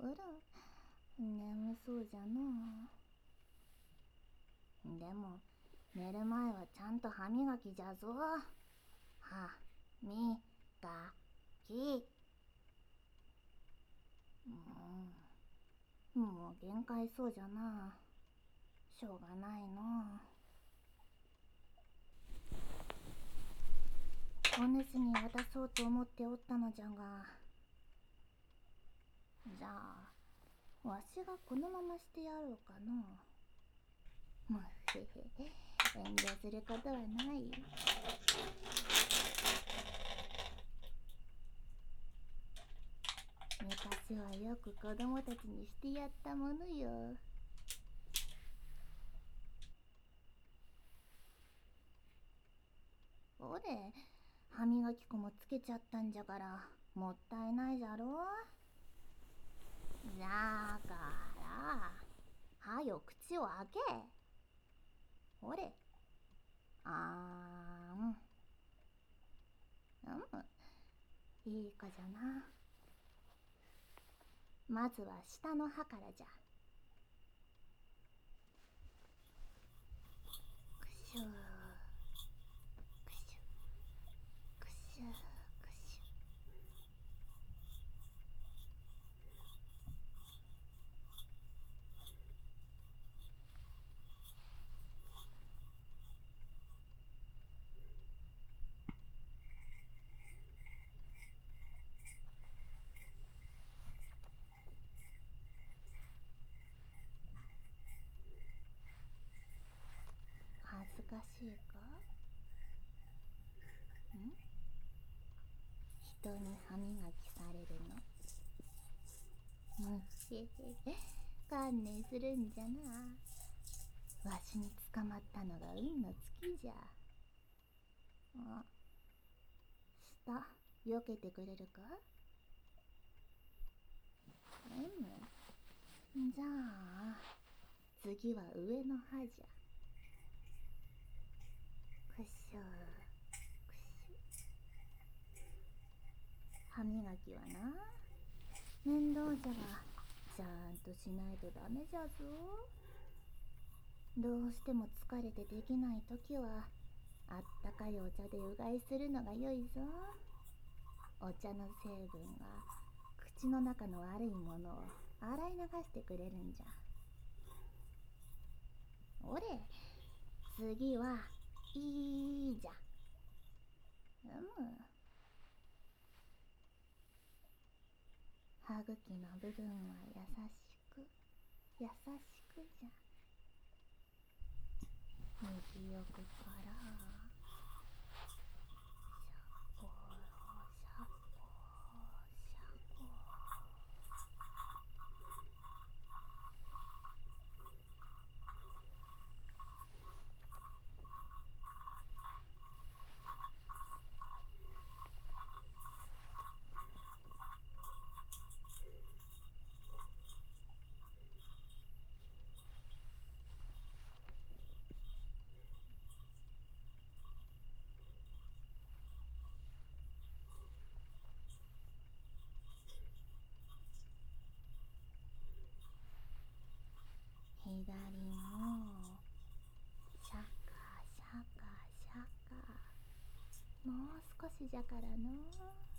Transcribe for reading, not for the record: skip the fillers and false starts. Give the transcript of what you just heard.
ら、眠そうじゃな。でも、寝る前はちゃんと歯磨きじゃぞ。歯みがき。もう限界そうじゃな。しょうがないの。お主に渡そうと思っておったのじゃが。じゃあ、わしがこのまましてやろうかの。もへへ、遠慮することはない。昔はよく子供たちにしてやったものよ。おれ、歯磨き粉もつけちゃったんじゃからもったいないじゃろ。だからはよ口を開け。ほれ、いい子じゃな。まずは下の歯からじゃ。くしゅーくしゅくしゅくしゅ。恥ずかしいか？人に歯磨きされるの。へへ、観念するんじゃな。わしに捕まったのが運の尽きじゃ。下、避けてくれるか？じゃあ、次は上の歯じゃ。くっしょー、くっしょ。歯磨きはな、面倒じゃが、ちゃんとしないとダメじゃぞ。どうしても疲れてできないときは、あったかいお茶でうがいするのが良いぞ。お茶の成分が口の中の悪いものを洗い流してくれるんじゃ。おれ、次はいいじゃ。歯茎の部分は優しく優しくじゃ。右奥からシャコシャコシャコ。左もシャカシャカシャカ。もう少しじゃからの。